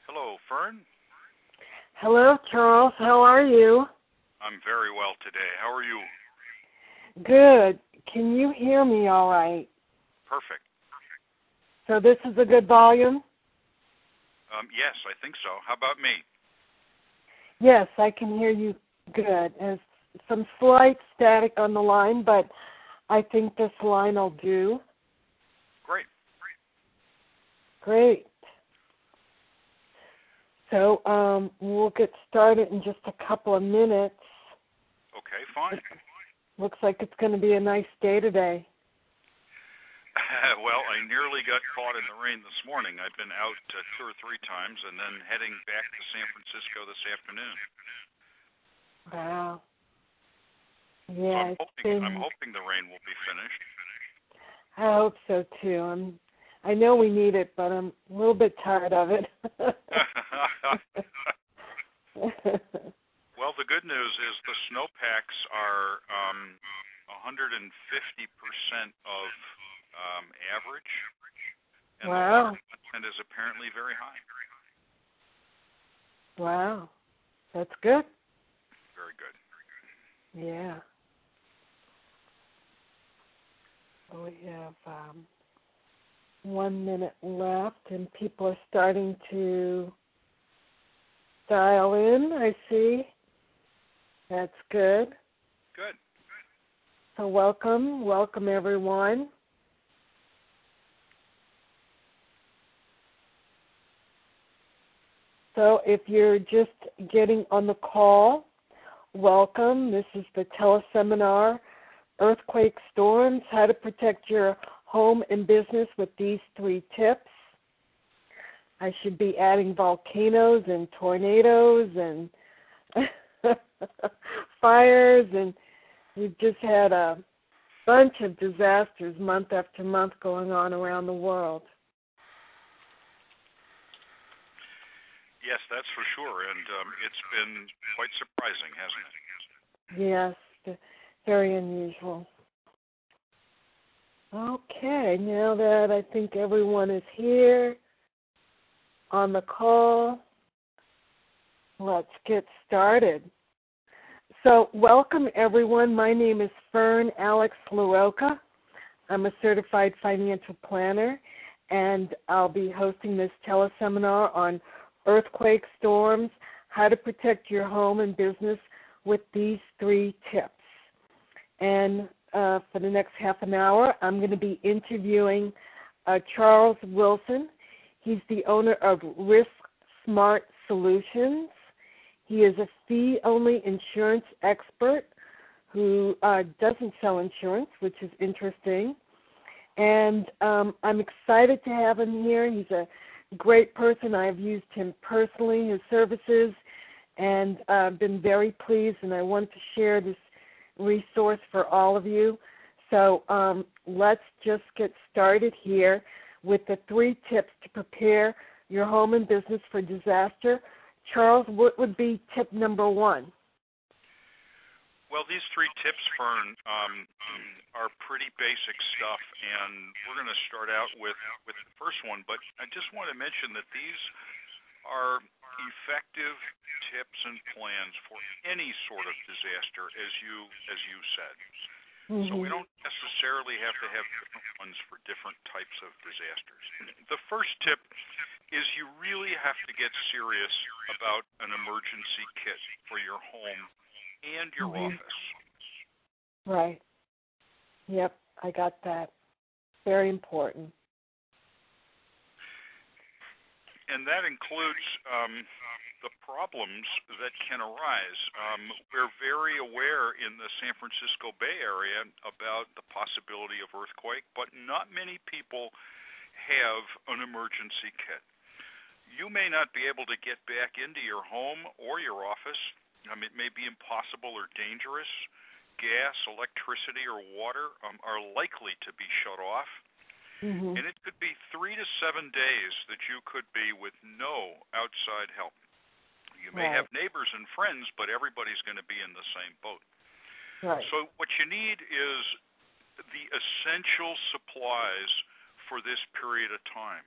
Hello, Fern. Hello, Charles. How are you? I'm very well today. How are you? Good. Can you hear me all right? Perfect. So this is a good volume? Yes, I think so. How about me? Yes, I can hear you good. There's some slight static on the line, but I think this line will do. Great. So we'll get started in just a couple of minutes. Okay, fine. Looks like it's going to be a nice day today. Well, I nearly got caught in the rain this morning. I've been out 2 or 3 times and then heading back to San Francisco this afternoon. Wow. So Yeah, I'm hoping the rain will be finished. I hope so too. I know we need it, but I'm a little bit tired of it. Well, the good news is the snowpacks are 150% of average, and wow. the water content is apparently very high. Wow. That's good. Very good. Yeah. We have 1 minute left, and people are starting to dial in, I see. That's good. Good. So welcome everyone. So if you're just getting on the call, welcome. This is the teleseminar, Earthquake Storms, How to Protect Your Home and Business with These 3 Tips. I should be adding volcanoes and tornadoes and fires, and we've just had a bunch of disasters month after month going on around the world. Yes, that's for sure, and it's been quite surprising, hasn't it? Yes, very unusual. Okay, now that I think everyone is here on the call, let's get started. So welcome everyone. My name is Fern Alex LaRocca. I'm a certified financial planner, and I'll be hosting this teleseminar on earthquake storms, how to protect your home and business with these 3 tips. And for the next half an hour, I'm going to be interviewing Charles Wilson. He's the owner of Risk Smart Solutions. He is a fee-only insurance expert who doesn't sell insurance, which is interesting. And I'm excited to have him here. He's a great person. I've used him personally, his services, and been very pleased, and I want to share this resource for all of you. So let's just get started here with the 3 tips to prepare your home and business for disaster. Charles, what would be tip number 1? Well, these 3 tips, Fern, are pretty basic stuff, and we're going to start out with the first one, but I just want to mention that these are effective tips and plans for any sort of disaster, as you said. Mm-hmm. So we don't necessarily have to have different ones for different types of disasters. The first tip is you really have to get serious about an emergency kit for your home and your office. Right. Yep, I got that. Very important. And that includes the problems that can arise. We're very aware in the San Francisco Bay Area about the possibility of earthquake, but not many people have an emergency kit. You may not be able to get back into your home or your office. It may be impossible or dangerous. Gas, electricity, or water are likely to be shut off. Mm-hmm. And it could be 3 to 7 days that you could be with no outside help. You may have neighbors and friends, but everybody's going to be in the same boat. Right. So what you need is the essential supplies for this period of time.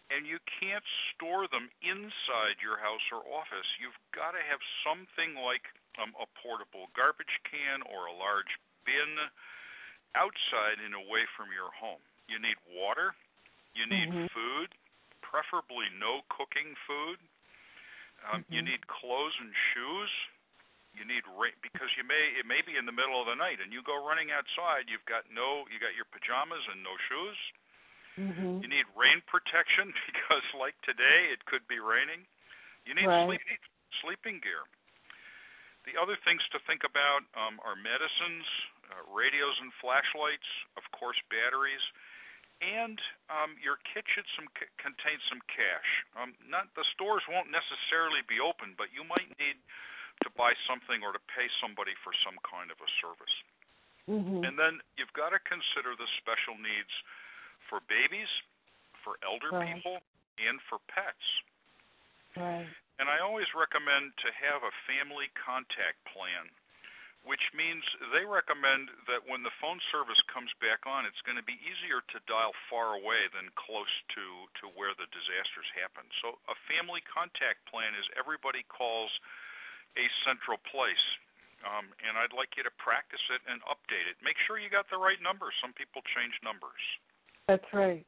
and you can't store them inside your house or office. You've got to have something like a portable garbage can or a large bin outside and away from your home. You need water. You need food, preferably no cooking food. You need clothes and shoes. You need rain, because it may be in the middle of the night and you go running outside. You got your pajamas and no shoes. You need rain protection because, like today, it could be raining. You need sleeping gear. The other things to think about are medicines, radios and flashlights, of course, batteries, and your kit should contain some cash. The stores won't necessarily be open, but you might need to buy something or to pay somebody for some kind of a service. And then you've got to consider the special needs for babies, for elder people, and for pets. And I always recommend to have a family contact plan, which means they recommend that when the phone service comes back on, it's going to be easier to dial far away than close to where the disasters happen. So a family contact plan is everybody calls a central place. And I'd like you to practice it and update it. Make sure you got the right number. Some people change numbers. That's right.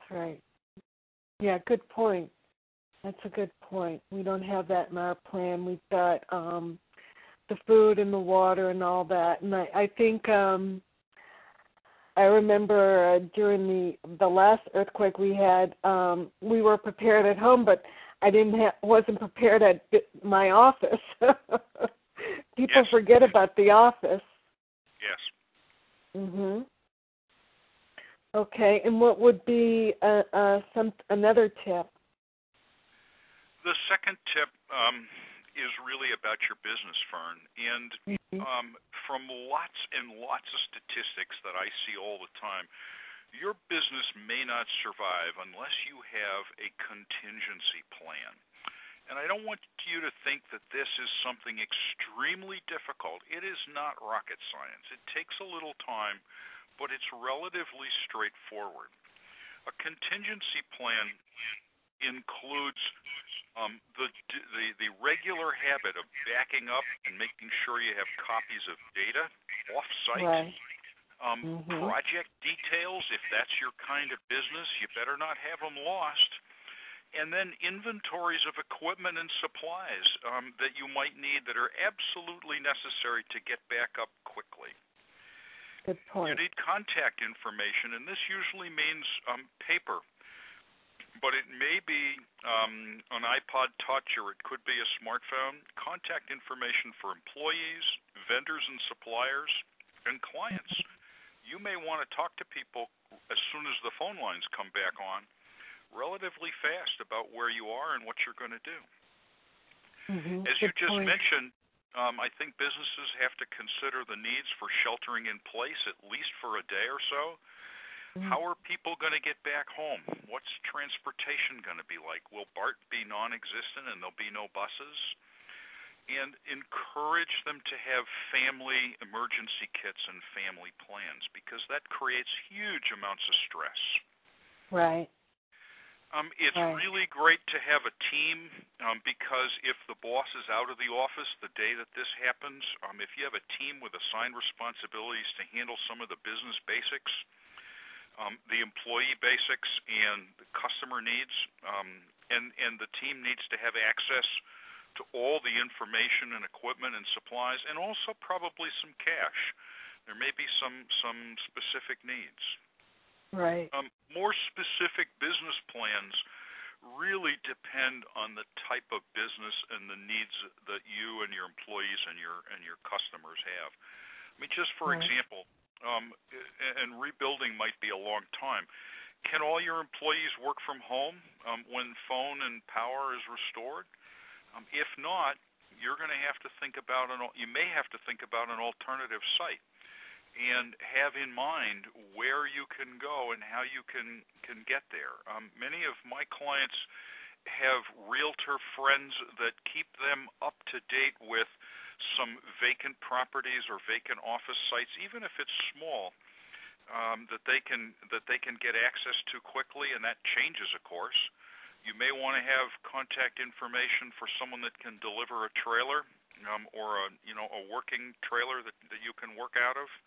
Yeah, good point. That's a good point. We don't have that in our plan. We've got the food and the water and all that. And I think I remember during the last earthquake we had, we were prepared at home, but I wasn't prepared at my office. People forget about the office. Yes. Okay, and what would be another tip? The second tip is really about your business, Fern. And from lots and lots of statistics that I see all the time, your business may not survive unless you have a contingency plan. And I don't want you to think that this is something extremely difficult. It is not rocket science. It takes a little time, but it's relatively straightforward. A contingency plan includes the regular habit of backing up and making sure you have copies of data off-site. Project details, if that's your kind of business, you better not have them lost. And then inventories of equipment and supplies that you might need that are absolutely necessary to get back up quickly. Good point. You need contact information, and this usually means paper. But it may be an iPod Touch, or it could be a smartphone. Contact information for employees, vendors and suppliers, and clients. You may want to talk to people as soon as the phone lines come back on, relatively fast, about where you are and what you're going to do. As you just mentioned, I think businesses have to consider the needs for sheltering in place, at least for a day or so. How are people going to get back home? What's transportation going to be like? Will BART be non-existent and there'll be no buses? And encourage them to have family emergency kits and family plans, because that creates huge amounts of stress. Right. It's really great to have a team, because if the boss is out of the office the day that this happens, if you have a team with assigned responsibilities to handle some of the business basics, the employee basics, and the customer needs, and the team needs to have access to all the information and equipment and supplies, and also probably some cash. There may be some specific needs. Right. More specific business plans really depend on the type of business and the needs that you and your employees and your customers have. I mean, just for example, and rebuilding might be a long time. Can all your employees work from home when phone and power is restored? If not, you may have to think about an alternative site, and have in mind where you can go and how you can get there. Many of my clients have realtor friends that keep them up to date with some vacant properties or vacant office sites, even if it's small, that they can get access to quickly, and that changes, of course. You may want to have contact information for someone that can deliver a trailer, or a working trailer that you can work out of.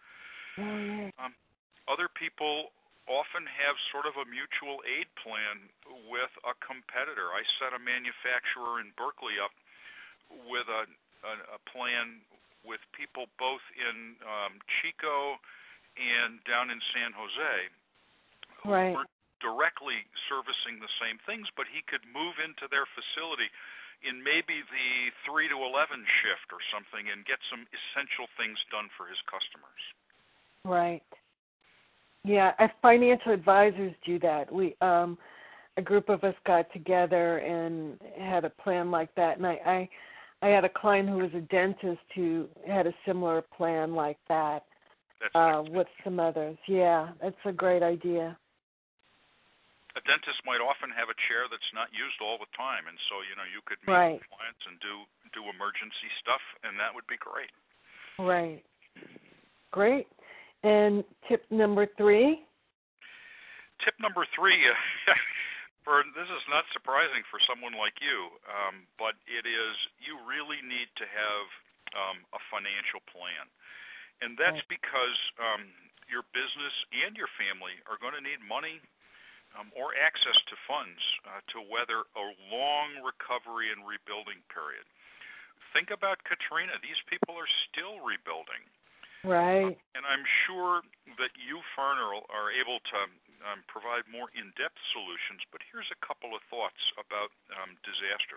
Other people often have sort of a mutual aid plan with a competitor. I set a manufacturer in Berkeley up with a plan with people both in Chico and down in San Jose, who were directly servicing the same things, but he could move into their facility in maybe the 3 to 11 shift or something and get some essential things done for his customers. Right. Yeah, as financial advisors do that. We a group of us got together and had a plan like that, and I had a client who was a dentist who had a similar plan like that with some others. Yeah, that's a great idea. A dentist might often have a chair that's not used all the time, and so you could meet with clients and do emergency stuff, and that would be great. Right. Great. And tip number 3? Tip number 3, this is not surprising for someone like you, but it is, you really need to have a financial plan. And that's because your business and your family are going to need money or access to funds to weather a long recovery and rebuilding period. Think about Katrina. These people are still rebuilding. Right. And I'm sure that you, Fernald, are able to provide more in-depth solutions, but here's a couple of thoughts about disaster.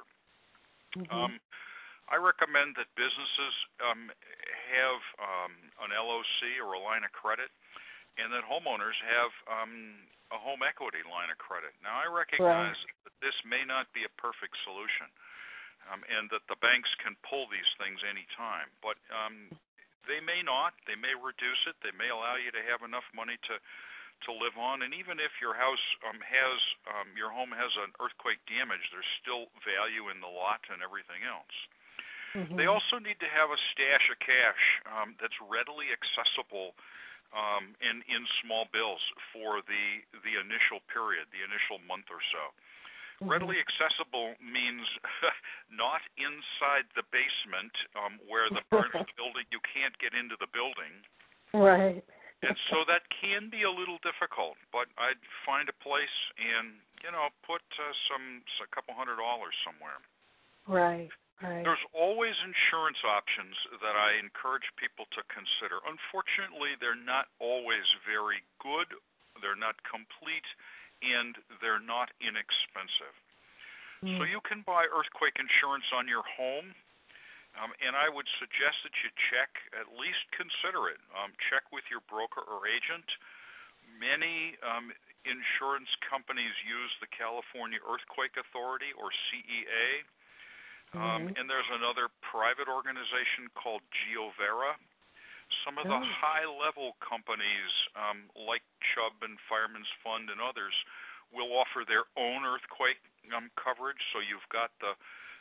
I recommend that businesses have an LOC or a line of credit, and that homeowners have a home equity line of credit. Now, I recognize that this may not be a perfect solution, and that the banks can pull these things any time, but they may not. They may reduce it. They may allow you to have enough money to live on. And even if your house your home has an earthquake damage, there's still value in the lot and everything else. They also need to have a stash of cash that's readily accessible and in small bills for the initial period, the initial month or so. Readily accessible means not inside the basement where the building, you can't get into the building. Right. And so that can be a little difficult, but I'd find a place and, put a couple $100 somewhere. Right. Right. There's always insurance options that I encourage people to consider. Unfortunately, they're not always very good. They're not complete, and they're not inexpensive. So you can buy earthquake insurance on your home, and I would suggest that you at least consider it. Check with your broker or agent. Many insurance companies use the California Earthquake Authority, or CEA. And there's another private organization called GeoVera. Some of the high-level companies, like Chubb and Fireman's Fund and others, will offer their own earthquake coverage. So you've got the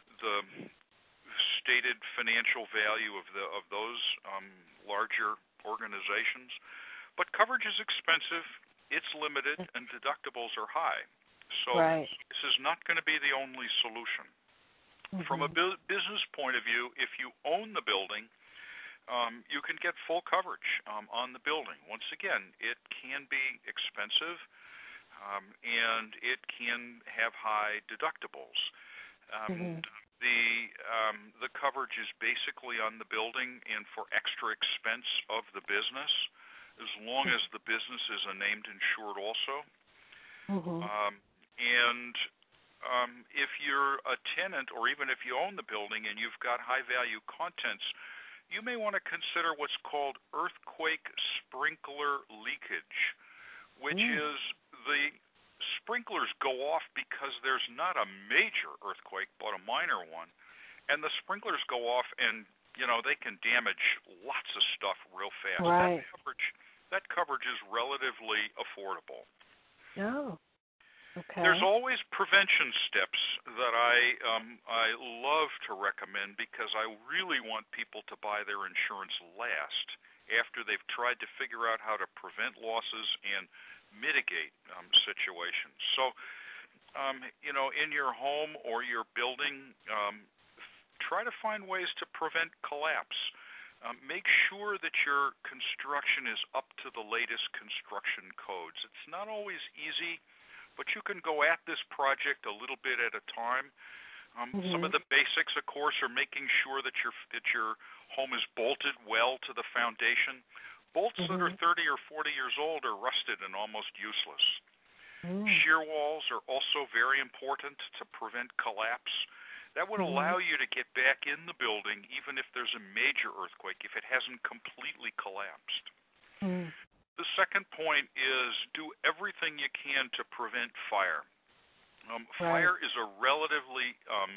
stated financial value of those larger organizations. But coverage is expensive, it's limited, and deductibles are high. So this is not going to be the only solution. From a business point of view, if you own the building, you can get full coverage on the building. Once again, it can be expensive, and it can have high deductibles. The coverage is basically on the building and for extra expense of the business, as long as the business is a named insured also. If you're a tenant, or even if you own the building and you've got high-value contents, you may want to consider what's called earthquake sprinkler leakage, which is the sprinklers go off because there's not a major earthquake, but a minor one, and the sprinklers go off and, they can damage lots of stuff real fast. That coverage is relatively affordable. Okay. There's always prevention steps that I love to recommend, because I really want people to buy their insurance last after they've tried to figure out how to prevent losses and mitigate situations. So in your home or your building, try to find ways to prevent collapse. Make sure that your construction is up to the latest construction codes. It's not always easy, but you can go at this project a little bit at a time. Some of the basics, of course, are making sure that your home is bolted well to the foundation. Bolts that are 30 or 40 years old are rusted and almost useless. Shear walls are also very important to prevent collapse. That would allow you to get back in the building even if there's a major earthquake, if it hasn't completely collapsed. The second point is do everything you can to prevent fire. Fire is a relatively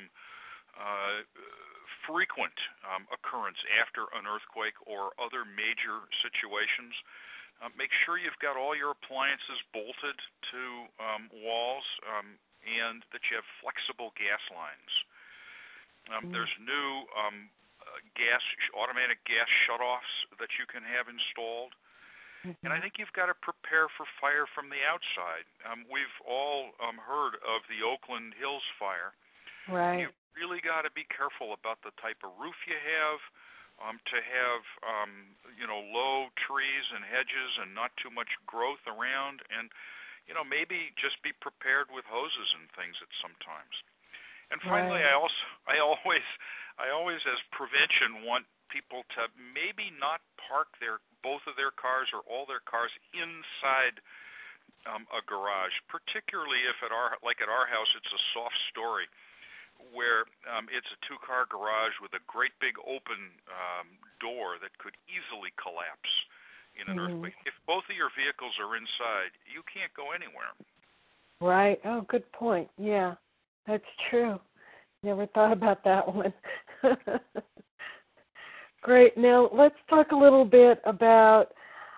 frequent occurrence after an earthquake or other major situations. Make sure you've got all your appliances bolted to walls and that you have flexible gas lines. There's new automatic gas shutoffs that you can have installed. And I think you've got to prepare for fire from the outside. We've all heard of the Oakland Hills fire. Right. You've really got to be careful about the type of roof you have, to have low trees and hedges and not too much growth around, and maybe just be prepared with hoses and things at some times. And finally, I always as prevention want people to maybe not park both of their cars or all their cars inside a garage, particularly if at our house it's a soft story where it's a two-car garage with a great big open door that could easily collapse in an earthquake. If both of your vehicles are inside, you can't go anywhere. Right. Oh, good point. Yeah. That's true. Never thought about that one. Great. Now let's talk a little bit about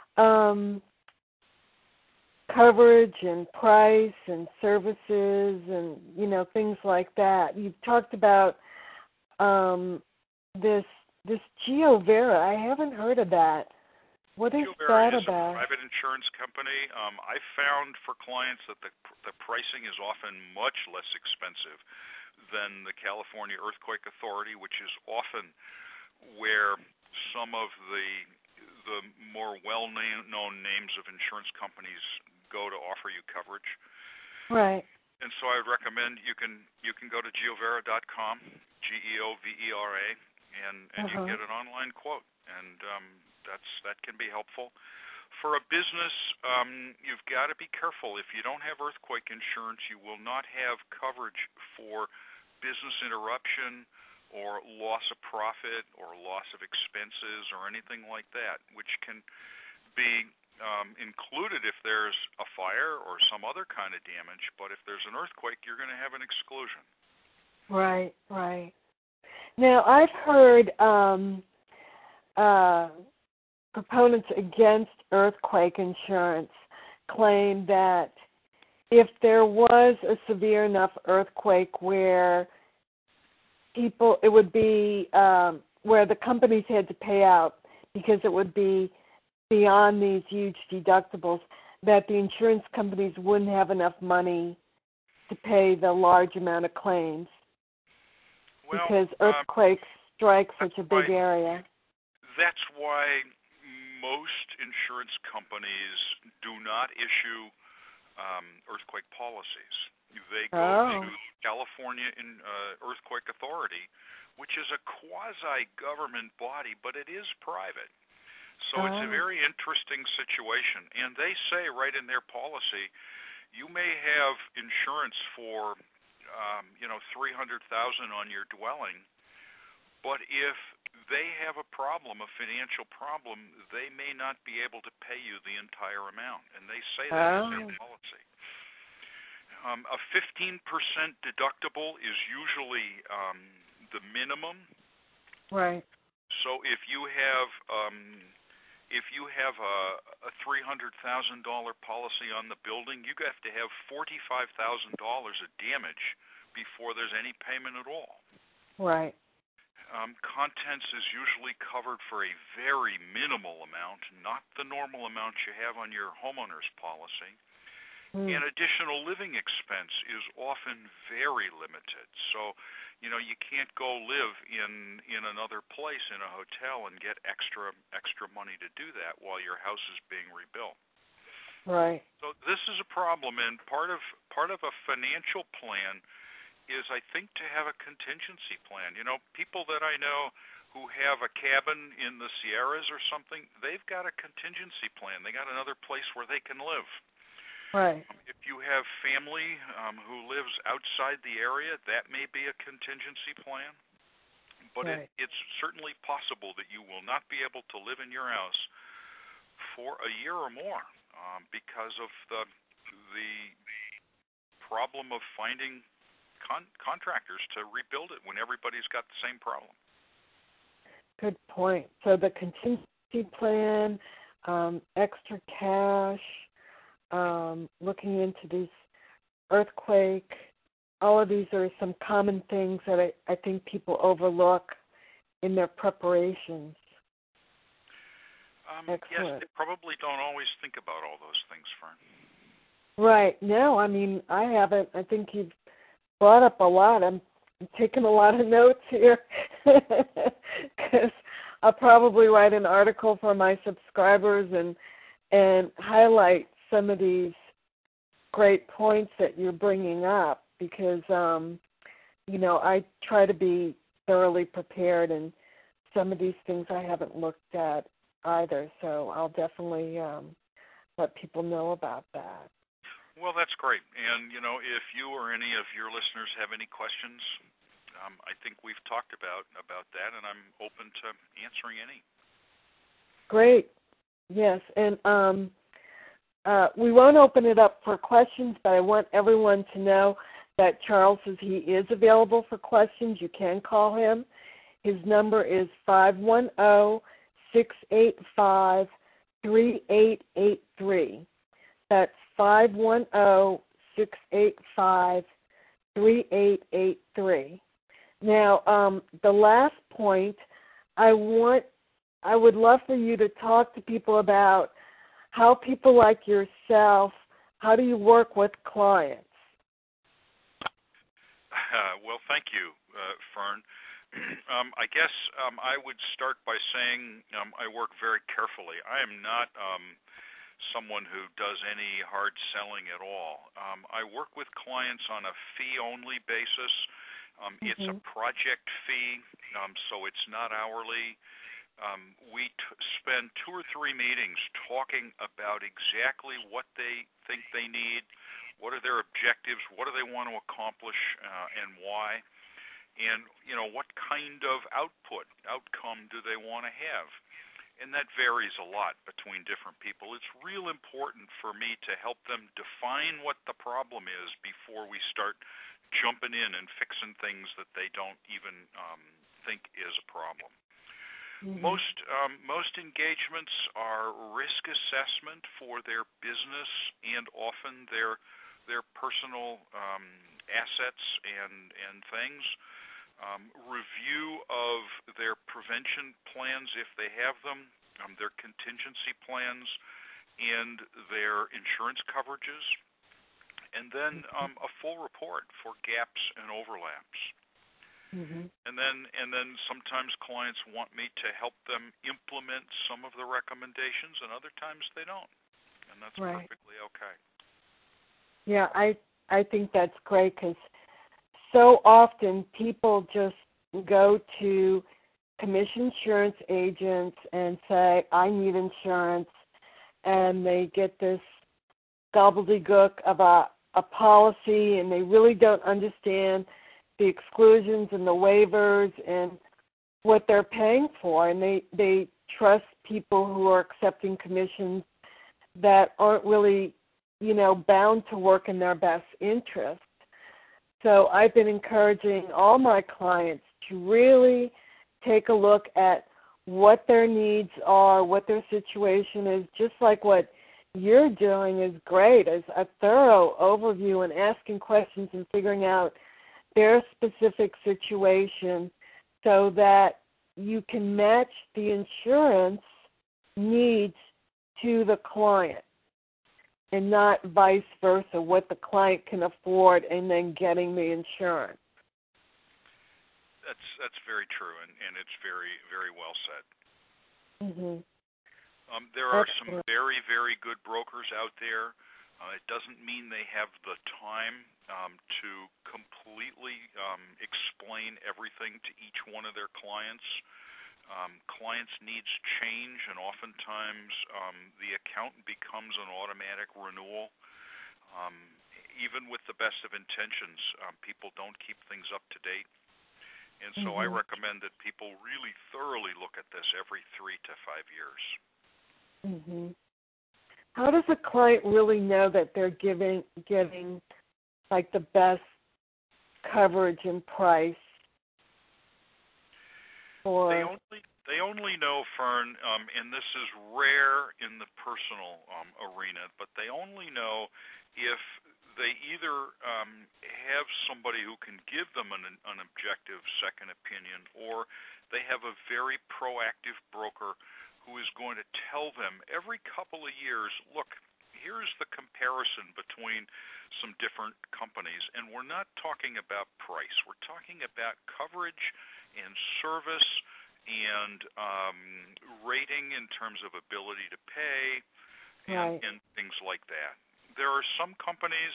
coverage and price and services and things like that. You've talked about this GeoVera. I haven't heard of that. What is GeoVera that is about? a private insurance company. I found for clients that the pricing is often much less expensive than the California Earthquake Authority, which is often where some of the more well-known names of insurance companies go to offer you coverage. Right. And so I would recommend you can go to geovera.com, GeoVera, and you get an online quote, and that can be helpful. For a business, you've got to be careful. If you don't have earthquake insurance, you will not have coverage for business interruption or loss of profit or loss of expenses or anything like that, which can be included if there's a fire or some other kind of damage. But if there's an earthquake, you're going to have an exclusion. Right, right. Now, I've heard proponents against earthquake insurance claim that if there was a severe enough earthquake where it would be where the companies had to pay out because it would be beyond these huge deductibles, that the insurance companies wouldn't have enough money to pay the large amount of claims because earthquakes strike such a big area. That's why most insurance companies do not issue earthquake policies. They go to California Earthquake Authority, which is a quasi-government body, but it is private. So it's a very interesting situation. And they say right in their policy, you may have insurance for, $300,000 on your dwelling, but if they have a problem, a financial problem, they may not be able to pay you the entire amount. And they say that in their policy. A 15% deductible is usually the minimum. Right. So if you have a $300,000 policy on the building, you have to have $45,000 of damage before there's any payment at all. Right. Contents is usually covered for a very minimal amount, not the normal amount you have on your homeowner's policy. And additional living expense is often very limited. So, you can't go live in another place in a hotel and get extra money to do that while your house is being rebuilt. Right. So this is a problem, and part of a financial plan is, I think, to have a contingency plan. People that I know who have a cabin in the Sierras or something, they've got a contingency plan. They got another place where they can live. Right. If you have family who lives outside the area, that may be a contingency plan. But right. it's certainly possible that you will not be able to live in your house for a year or more because of the problem of finding contractors to rebuild it when everybody's got the same problem. Good point. So the contingency plan, extra cash, looking into these earthquake, all of these are some common things that I think people overlook in their preparations. Yes, they probably don't always think about all those things, Fern. Right. No, I mean, I haven't. I think you've brought up a lot. I'm taking a lot of notes here because I'll probably write an article for my subscribers and highlight some of these great points that you're bringing up because, I try to be thoroughly prepared, and some of these things I haven't looked at either, so I'll definitely let people know about that. Well, that's great. And, if you or any of your listeners have any questions, I think we've talked about that, and I'm open to answering any. Great. Yes, and we won't open it up for questions, but I want everyone to know that Charles says he is available for questions. You can call him. His number is 510-685-3883. That's 510-685-3883. Now, the last point, I would love for you to talk to people about how people like yourself, how do you work with clients? Well, thank you, Fern. I guess I would start by saying I work very carefully. I am not someone who does any hard selling at all. I work with clients on a fee-only basis. It's a project fee, so it's not hourly. We spend 2 or 3 meetings talking about exactly what they think they need, what are their objectives, what do they want to accomplish, and why, and what kind of outcome do they want to have. And that varies a lot between different people. It's real important for me to help them define what the problem is before we start jumping in and fixing things that they don't even think is a problem. Most engagements are risk assessment for their business and often their personal assets and things. Review of their prevention plans if they have them, their contingency plans, and their insurance coverages, and then a full report for gaps and overlaps. And then sometimes clients want me to help them implement some of the recommendations, and other times they don't, and that's perfectly okay. Yeah, I think that's great because so often people just go to commission insurance agents and say, I need insurance, and they get this gobbledygook of a policy, and they really don't understand the exclusions and the waivers and what they're paying for, and they trust people who are accepting commissions that aren't really, bound to work in their best interest. So I've been encouraging all my clients to really take a look at what their needs are, what their situation is, just like what you're doing is great, as a thorough overview and asking questions and figuring out their specific situation so that you can match the insurance needs to the client. and not vice versa, what the client can afford and then getting the insurance. That's very true, and it's very, very well said. Mm-hmm. There are some very, very good brokers out there. It doesn't mean they have the time to completely explain everything to each one of their clients. Clients' needs change, and oftentimes the accountant becomes an automatic renewal. Even with the best of intentions, people don't keep things up to date. And so I recommend that people really thoroughly look at this every 3 to 5 years. Mm-hmm. How does a client really know that they're getting like the best coverage and price? They only know, Fern, and this is rare in the personal arena, but they only know if they either have somebody who can give them an objective second opinion, or they have a very proactive broker who is going to tell them every couple of years, look, here's the comparison between some different companies. And we're not talking about price. We're talking about coverage and service and rating in terms of ability to pay and things like that. There are some companies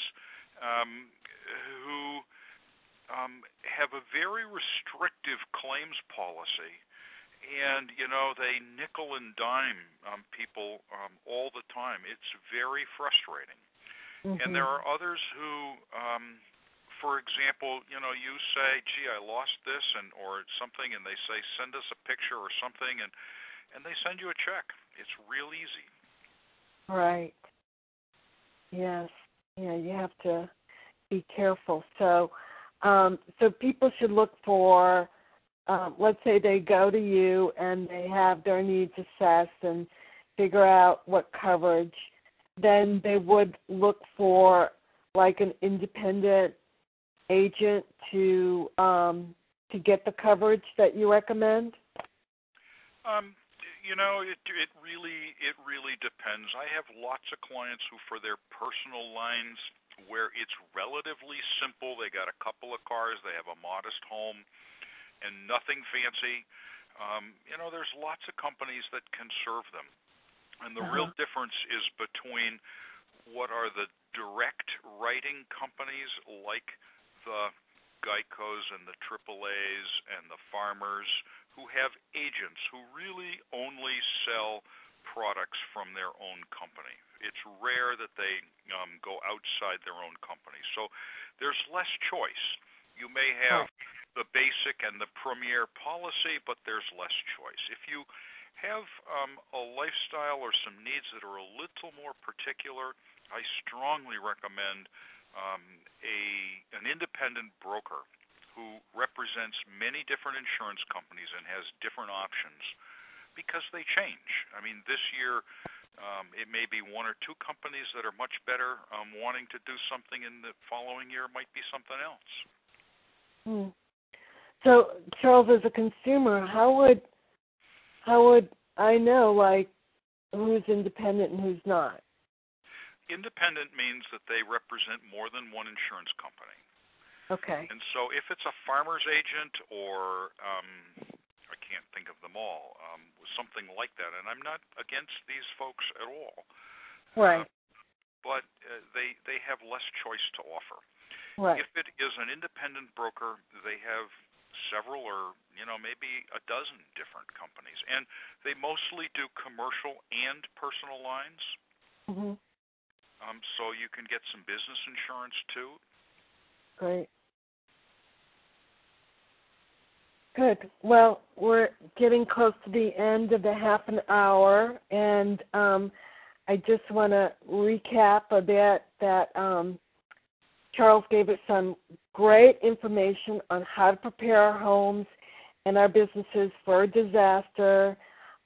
who have a very restrictive claims policy, and, they nickel and dime people all the time. It's very frustrating. Mm-hmm. And there are others who, for example, you say, gee, I lost this or something, and they say, send us a picture or something, and they send you a check. It's real easy. Right. Yes. Yeah, you have to be careful. So people should look for, let's say they go to you and they have their needs assessed and figure out what coverage, then they would look for like an independent agent to get the coverage that you recommend? It really depends. I have lots of clients who, for their personal lines, where it's relatively simple, they got a couple of cars, they have a modest home, and nothing fancy. There's lots of companies that can serve them. And the real difference is between what are the direct writing companies like the Geicos and the AAAs and the Farmers, who have agents who really only sell products from their own company. It's rare that they go outside their own company. So there's less choice. You may have the basic and the premier policy, but there's less choice. If you have a lifestyle or some needs that are a little more particular, I strongly recommend an independent broker who represents many different insurance companies and has different options, because they change. I mean, this year it may be one or two companies that are much better wanting to do something, and the following year might be something else. So, Charles, as a consumer, how would I know, like, who's independent and who's not? Independent means that they represent more than one insurance company. Okay. And so if it's a farmer's agent or I can't think of them all, something like that, and I'm not against these folks at all. Right. But they have less choice to offer. Right. If it is an independent broker, they have several or maybe a dozen different companies, and they mostly do commercial and personal lines. Mm-hmm. So you can get some business insurance too. Great. Good. Well, we're getting close to the end of the half an hour, and I just want to recap a bit that Charles gave us some great information on how to prepare our homes and our businesses for a disaster,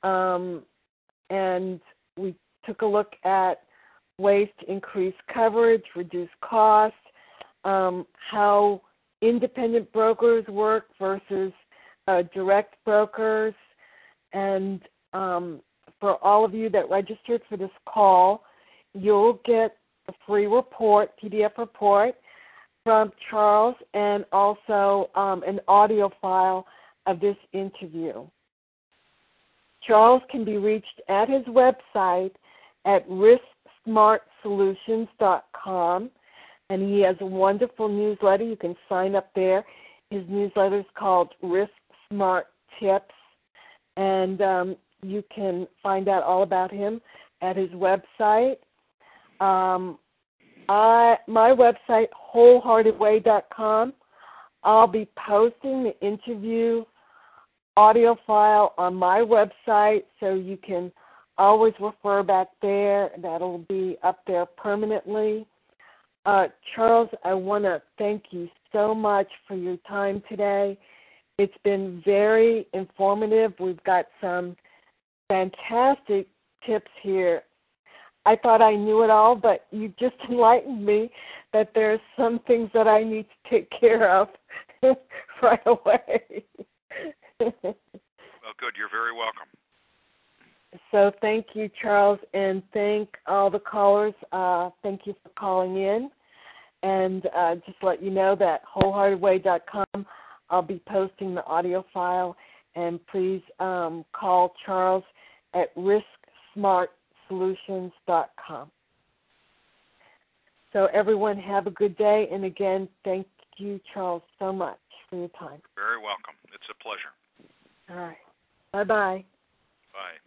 and we took a look at ways to increase coverage, reduce costs, how independent brokers work versus direct brokers, and for all of you that registered for this call, you'll get a free report, PDF report from Charles, and also an audio file of this interview. Charles can be reached at his website at risksmartsolutions.com, and he has a wonderful newsletter. You can sign up there. His newsletter is called Risk Smart Tips, and you can find out all about him at his website. My website, wholeheartedway.com, I'll be posting the interview audio file on my website, so you can always refer back there. That'll be up there permanently. Charles, I want to thank you so much for your time today. It's been very informative. We've got some fantastic tips here. I thought I knew it all, but you just enlightened me that there's some things that I need to take care of right away. Well, good. You're very welcome. So thank you, Charles, and thank all the callers. Thank you for calling in. And just let you know that wholeheartedway.com, I'll be posting the audio file, and please call Charles at risksmartsolutions.com. So everyone have a good day, and again, thank you, Charles, so much for your time. Very welcome. It's a pleasure. All right. Bye-bye. Bye.